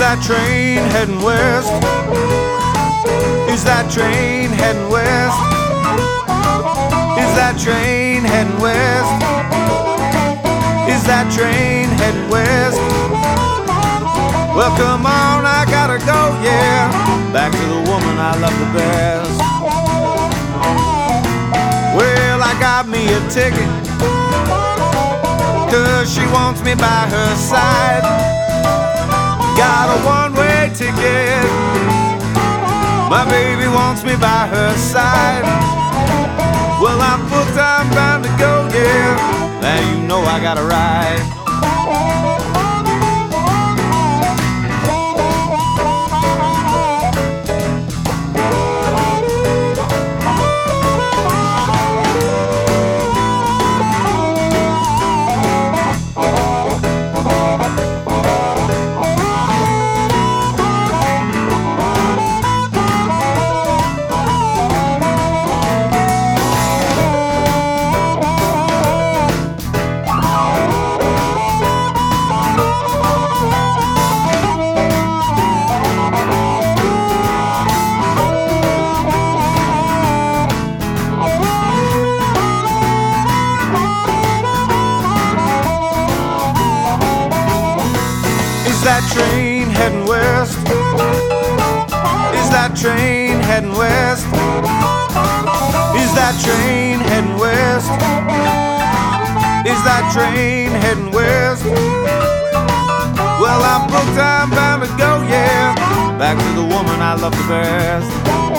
that train heading west? Is that train heading west? Is that train heading west? Is that train heading west? Well, come on, I gotta go, yeah, back to the woman I love the best. Well, I got me a ticket, 'cause she wants me by her side. Got a one-way ticket, my baby wants me by her side. Well, I'm booked, I'm bound to go, yeah, now you know I gotta ride. Is that train heading west? Is that train heading west? Is that train heading west? Is that train heading west? Well, I'm booked, I'm bound to go, yeah, back to the woman I love the best.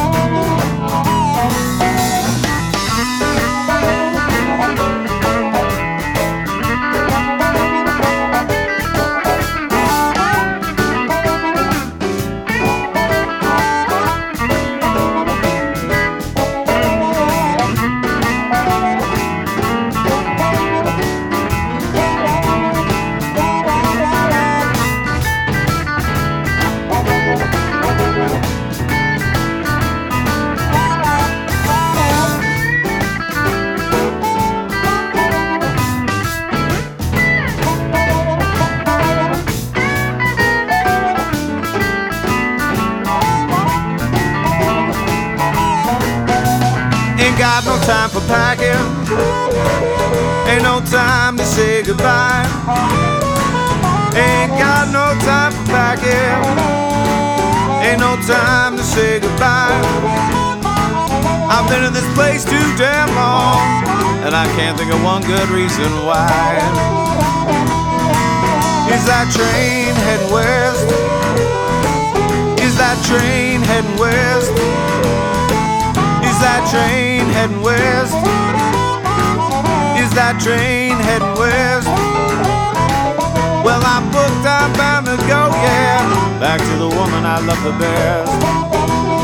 Ain't got no time for packing, ain't no time to say goodbye. Ain't got no time for packing, ain't no time to say goodbye. I've been in this place too damn long, and I can't think of one good reason why. Is that train heading west? Is that train heading west? Is that train heading west? Is that train heading west? Well, I'm booked, I'm bound to go, yeah, back to the woman I love the best.